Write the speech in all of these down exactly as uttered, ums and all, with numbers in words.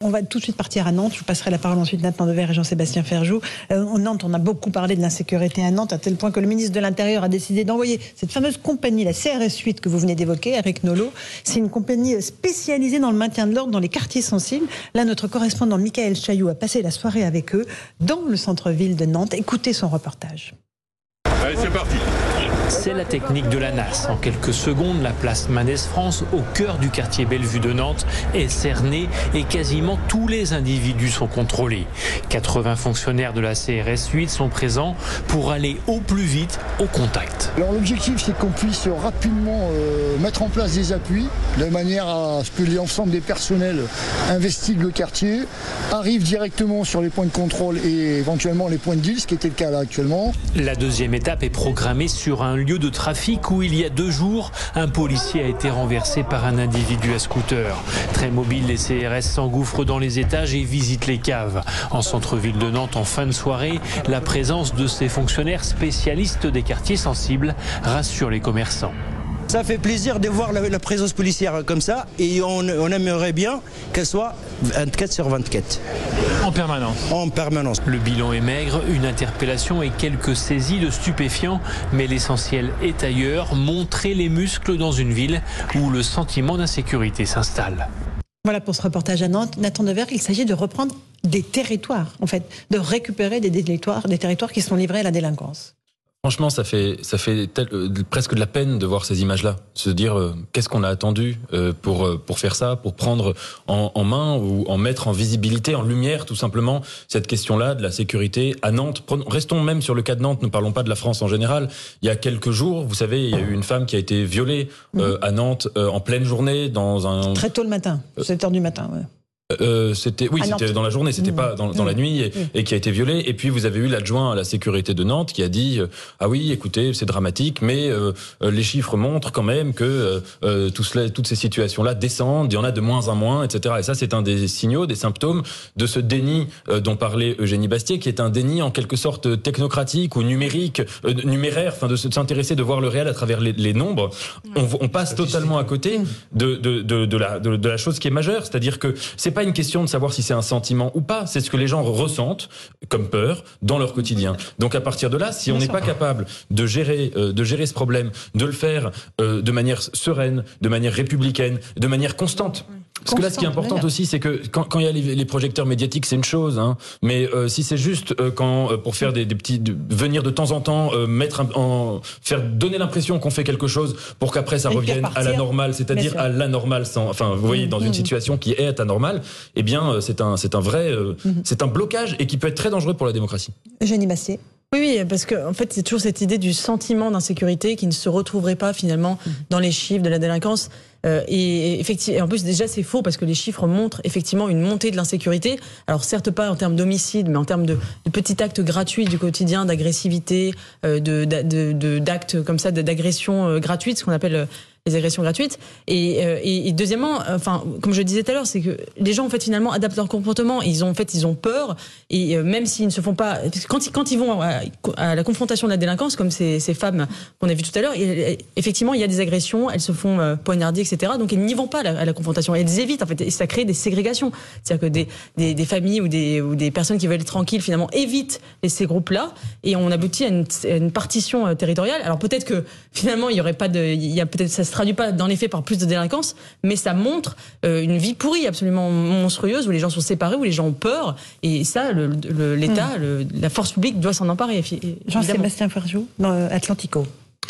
On va tout de suite partir à Nantes. Je vous passerai la parole ensuite Nathan Dever et Jean-Sébastien Ferjou. Euh, en Nantes, on a beaucoup parlé de l'insécurité à Nantes, à tel point que le ministre de l'Intérieur a décidé d'envoyer cette fameuse compagnie, la C R S huit que vous venez d'évoquer, Eric Nolot. C'est une compagnie spécialisée dans le maintien de l'ordre dans les quartiers sensibles. Là, notre correspondant Michael Chailloux a passé la soirée avec eux dans le centre-ville de Nantes. Écoutez son reportage. Allez, c'est parti. C'est la technique de la N A S. En quelques secondes, la place Mendes-France, au cœur du quartier Bellevue de Nantes, est cernée et quasiment tous les individus sont contrôlés. quatre-vingts fonctionnaires de la C R S huit sont présents pour aller au plus vite au contact. Alors l'objectif, c'est qu'on puisse rapidement euh, mettre en place des appuis de manière à ce que l'ensemble des personnels investiguent le quartier, arrivent directement sur les points de contrôle et éventuellement les points de deal, ce qui était le cas là actuellement. La deuxième étape est programmée sur un lieu de trafic où il y a deux jours, un policier a été renversé par un individu à scooter. Très mobile, les C R S s'engouffrent dans les étages et visitent les caves. En centre-ville de Nantes, en fin de soirée, la présence de ces fonctionnaires spécialistes des quartiers sensibles rassure les commerçants. Ça fait plaisir de voir la, la présence policière comme ça et on, on aimerait bien qu'elle soit vingt-quatre sur vingt-quatre. En permanence. En permanence. Le bilan est maigre, une interpellation et quelques saisies de stupéfiants, mais l'essentiel est ailleurs, montrer les muscles dans une ville où le sentiment d'insécurité s'installe. Voilà pour ce reportage à Nantes. Nathan Dever, il s'agit de reprendre des territoires, en fait, de récupérer des territoires, des territoires qui sont livrés à la délinquance. Franchement, ça fait ça fait tel, euh, presque de la peine de voir ces images-là. Se dire euh, qu'est-ce qu'on a attendu euh, pour euh, pour faire ça, pour prendre en, en main ou en mettre en visibilité, en lumière, tout simplement cette question-là de la sécurité à Nantes. Prenons, restons même sur le cas de Nantes. Ne parlons pas de la France en général. Il y a quelques jours, vous savez, il y a eu une femme qui a été violée euh, à Nantes euh, en pleine journée dans un très tôt le matin, sept heures du matin. Ouais. Euh, c'était oui, ah, c'était dans la journée, c'était mmh. pas dans, dans mmh. la nuit, et, mmh. et qui a été violé. Et puis vous avez eu l'adjoint à la sécurité de Nantes qui a dit euh, ah oui, écoutez, c'est dramatique, mais euh, les chiffres montrent quand même que euh, tout cela, toutes ces situations-là descendent, il y en a de moins en moins, et cetera. Et ça, c'est un des signaux, des symptômes de ce déni euh, dont parlait Eugénie Bastier, qui est un déni en quelque sorte technocratique ou numérique, euh, numéraire, enfin de s'intéresser, de voir le réel à travers les, les nombres. Mmh. On, on passe totalement à côté mmh. de, de, de, de la de, de la chose qui est majeure, c'est-à-dire que c'est pas une question de savoir si c'est un sentiment ou pas, c'est ce que les gens ressentent comme peur dans leur quotidien. Donc à partir de là, si on n'est pas capable de gérer euh, de gérer ce problème, de le faire euh, de manière sereine, de manière républicaine, de manière constante. Parce que là, ce qui est important aussi, c'est que quand, quand il y a les, les projecteurs médiatiques, c'est une chose, hein, mais euh, si c'est juste euh, quand euh, pour faire des, des petits, de, venir de temps en temps, euh, mettre un, en, faire donner l'impression qu'on fait quelque chose pour qu'après ça revienne à la normale, c'est-à-dire à l'anormal, sans, enfin, vous voyez, dans une situation qui est anormale, eh bien, c'est un, c'est un vrai, euh, mm-hmm. c'est un blocage et qui peut être très dangereux pour la démocratie. Eugénie Bastier. Oui, oui, parce que en fait, c'est toujours cette idée du sentiment d'insécurité qui ne se retrouverait pas finalement dans les chiffres de la délinquance. Euh, et, effectivement, et en plus, déjà, c'est faux parce que les chiffres montrent effectivement une montée de l'insécurité. Alors, certes pas en termes d'homicide, mais en termes de, de petits actes gratuits du quotidien, d'agressivité, euh, de, de, de, d'actes comme ça, d'agression euh, gratuite, ce qu'on appelle euh, les agressions gratuites. Et, euh, et, et deuxièmement, enfin, comme je disais tout à l'heure, c'est que les gens en fait finalement adaptent leur comportement. Ils ont en fait, ils ont peur. Et euh, même s'ils ne se font pas, quand ils, quand ils vont à, à la confrontation de la délinquance, comme ces, ces femmes qu'on a vues tout à l'heure, effectivement, il y a des agressions, elles se font euh, poignarder, et cetera. Donc, elles n'y vont pas à la, à la confrontation. Elles évitent, en fait, et ça crée des ségrégations. C'est-à-dire que des, des, des familles ou des, ou des personnes qui veulent être tranquilles, finalement, évitent ces groupes-là, et on aboutit à une, à une partition euh, territoriale. Alors peut-être que finalement, il y aurait pas de, il y a peut-être ça se traduit pas dans les faits par plus de délinquance, mais ça montre euh, une vie pourrie absolument monstrueuse où les gens sont séparés, où les gens ont peur, et ça, le, le, l'État, mmh. le, la force publique doit s'en emparer. Jean-Sébastien Ferjou, dans Atlantico.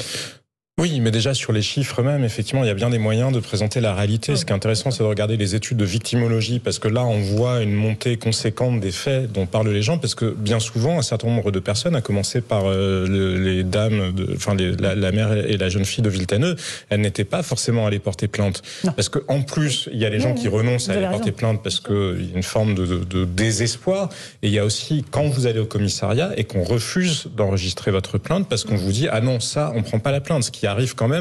Oui, mais déjà sur les chiffres eux-mêmes, effectivement, il y a bien des moyens de présenter la réalité. Ce qui est intéressant, c'est de regarder les études de victimologie, parce que là, on voit une montée conséquente des faits dont parlent les gens, parce que bien souvent, un certain nombre de personnes, à commencer par euh, le, les dames, de, enfin les, la, la mère et la jeune fille de Villetaneuse, elles n'étaient pas forcément allées porter plainte. Non. Parce que en plus, il y a les gens qui renoncent à aller porter plainte parce qu'il y a une forme de, de, de désespoir. Et il y a aussi, quand vous allez au commissariat et qu'on refuse d'enregistrer votre plainte parce qu'on vous dit « Ah non, ça, on prend pas la plainte », ce qui arrive quand même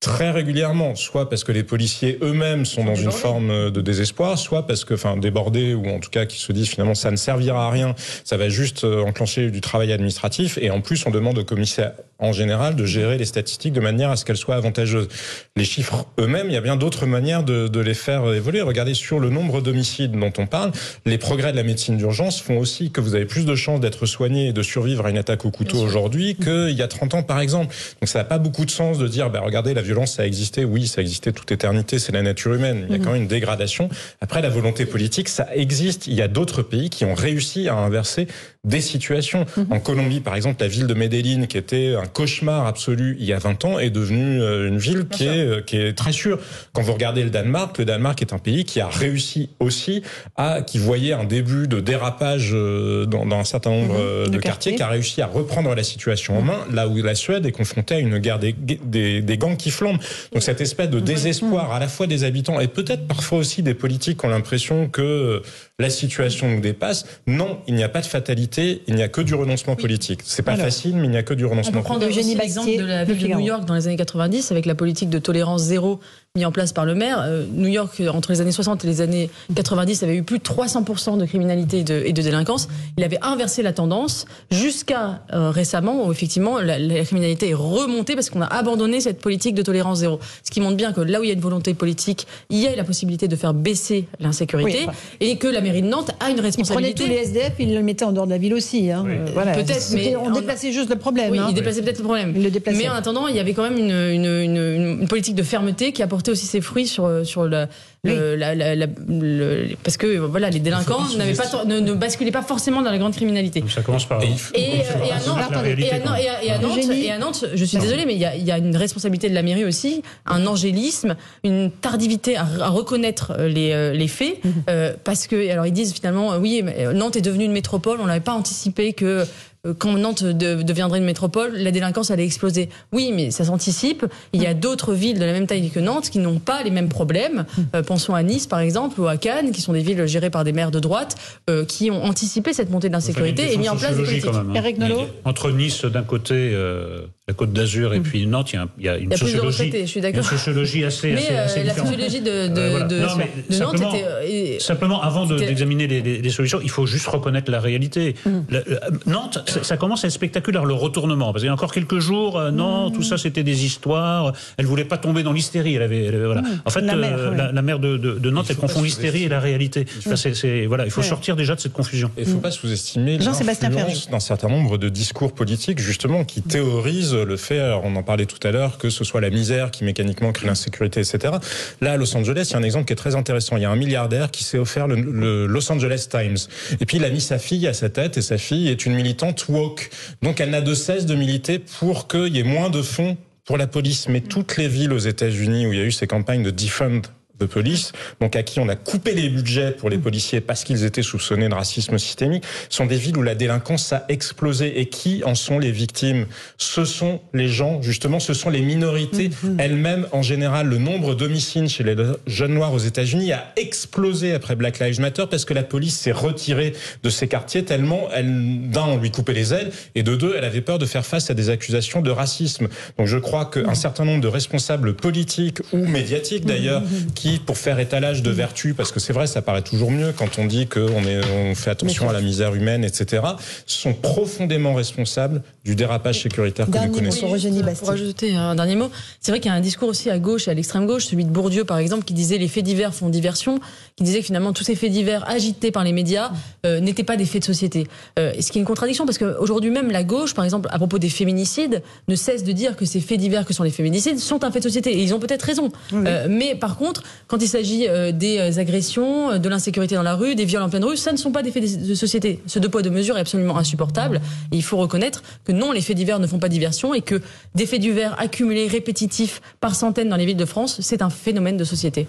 Très régulièrement, soit parce que les policiers eux-mêmes sont dans une forme de désespoir, soit parce que, enfin, débordés, ou en tout cas qui se disent finalement ça ne servira à rien, ça va juste enclencher du travail administratif, et en plus on demande aux commissaires en général de gérer les statistiques de manière à ce qu'elles soient avantageuses. Les chiffres eux-mêmes, il y a bien d'autres manières de, de les faire évoluer. Regardez sur le nombre d'homicides dont on parle, les progrès de la médecine d'urgence font aussi que vous avez plus de chances d'être soigné et de survivre à une attaque au couteau aujourd'hui qu'il y a trente ans par exemple. Donc ça n'a pas beaucoup de sens de dire, bah, regardez, la violence, ça a existé. Oui, ça a existé toute éternité, c'est la nature humaine. Il y a quand même une dégradation. Après, la volonté politique, ça existe. Il y a d'autres pays qui ont réussi à inverser des situations. En Colombie, par exemple, la ville de Medellín, qui était un cauchemar absolu il y a vingt ans, est devenue une ville qui est, qui est très sûre. Quand vous regardez le Danemark, le Danemark est un pays qui a réussi aussi à, qui voyait un début de dérapage dans, dans un certain nombre mmh, de, de quartiers, qui a réussi à reprendre la situation en main, là où la Suède est confrontée à une guerre des, des, des gangs qui flambent. Donc cette espèce de désespoir à la fois des habitants et peut-être parfois aussi des politiques qui ont l'impression que la situation nous dépasse. Non, il n'y a pas de fatalité, il n'y a que du renoncement oui. politique. C'est pas Alors, facile, mais il n'y a que du renoncement politique. On peut prendre aussi l'exemple de la ville de New York dans les années quatre-vingt-dix avec la politique de tolérance zéro mis en place par le maire. Euh, New York, entre les années soixante et les années quatre-vingt-dix, avait eu plus de trois cents pour cent de criminalité et de, et de délinquance. Il avait inversé la tendance jusqu'à euh, récemment où effectivement la, la criminalité est remontée parce qu'on a abandonné cette politique de tolérance zéro. Ce qui montre bien que là où il y a une volonté politique, il y a la possibilité de faire baisser l'insécurité oui, enfin. et que la mairie de Nantes a une responsabilité. Ils prenaient tous les S D F, ils le mettaient en dehors de la ville aussi. Hein. Oui. Euh, voilà. Peut-être, mais on déplaçait juste le problème. Oui, hein. ils déplaçaient peut-être le problème. Le mais en attendant, il y avait quand même une, une, une, une politique de fermeté qui apportait aussi ses fruits sur sur le, oui. le, la, la, la, le parce que voilà, les délinquants n'avaient pas ne, ne basculaient pas forcément dans la grande criminalité. Donc ça commence par. Et, et, et, et, à, Nantes, et, à, Nantes, et, à, et, à Nantes, et à Nantes, je suis désolée, mais il y a, il y a une responsabilité de la mairie aussi, un angélisme, une tardivité à, à reconnaître les, les faits, euh, parce que alors ils disent finalement oui, Nantes est devenue une métropole, on n'avait pas anticipé que quand Nantes de, deviendrait une métropole, la délinquance allait exploser. Oui, mais ça s'anticipe. Il y a d'autres villes de la même taille que Nantes qui n'ont pas les mêmes problèmes. Euh, pensons à Nice, par exemple, ou à Cannes, qui sont des villes gérées par des maires de droite, euh, qui ont anticipé cette montée de l'insécurité enfin, et mis en place des politiques. Quand même, hein. Eric Nolot. Entre Nice, d'un côté, euh, la Côte d'Azur, et mmh. puis Nantes, il y a, il y a une il y a sociologie, plus de retraités, je suis d'accord. Une sociologie assez, mais assez, euh, assez la différente. sociologie de, de, euh, voilà. de, non, de Nantes simplement, était... Simplement, avant de, d'examiner les, les, les solutions, il faut juste reconnaître la réalité. Mmh. La, la, Nantes, ça, ça commence à être spectaculaire, le retournement. Parce qu'il y a encore quelques jours, euh, non, mmh. tout ça c'était des histoires. Elle voulait pas tomber dans l'hystérie. Elle avait, elle avait voilà. Mmh. En fait, la, euh, mère, la, ouais. la maire de, de, de Nantes, elle confond l'hystérie et la réalité. Enfin, c'est, c'est, voilà, il faut ouais. sortir déjà de cette confusion. Il ne faut pas sous-estimer l'influence d'un certain nombre de discours politiques, justement, qui théorisent le fait, alors on en parlait tout à l'heure, que ce soit la misère qui mécaniquement crée l'insécurité, et cetera. Là, à Los Angeles, il y a un exemple qui est très intéressant. Il y a un milliardaire qui s'est offert le, le Los Angeles Times. Et puis, il a mis sa fille à sa tête, et sa fille est une militante woke. Donc, elle n'a de cesse de militer pour qu'il y ait moins de fonds pour la police. Mais toutes les villes aux États-Unis où il y a eu ces campagnes de defund de police, donc à qui on a coupé les budgets pour les policiers parce qu'ils étaient soupçonnés de racisme systémique, sont des villes où la délinquance a explosé. Et qui en sont les victimes? Ce sont les gens, justement, ce sont les minorités mmh. elles-mêmes. En général, le nombre d'homicides chez les jeunes noirs aux États-Unis a explosé après Black Lives Matter parce que la police s'est retirée de ces quartiers tellement, elle, d'un, on lui coupait les ailes, et de deux, elle avait peur de faire face à des accusations de racisme. Donc je crois qu'un mmh. certain nombre de responsables politiques ou médiatiques d'ailleurs, mmh. qui pour faire étalage de vertu, parce que c'est vrai, ça paraît toujours mieux quand on dit qu'on est, on fait attention à la misère humaine, et cetera, sont profondément responsables du dérapage sécuritaire que nous connaissons. Pour rajouter un dernier mot, c'est vrai qu'il y a un discours aussi à gauche et à l'extrême gauche, celui de Bourdieu par exemple, qui disait les faits divers font diversion, qui disait que finalement tous ces faits divers agités par les médias euh, n'étaient pas des faits de société. Euh, ce qui est une contradiction, parce qu'aujourd'hui même la gauche, par exemple, à propos des féminicides, ne cesse de dire que ces faits divers que sont les féminicides sont un fait de société. Et ils ont peut-être raison. Oui. Euh, mais par contre, quand il s'agit euh, des agressions, de l'insécurité dans la rue, des viols en pleine rue, ça ne sont pas des faits de société. Ce deux poids deux mesures est absolument insupportable. Et il faut reconnaître que non, les faits divers ne font pas diversion et que des faits divers accumulés, répétitifs par centaines dans les villes de France, c'est un phénomène de société.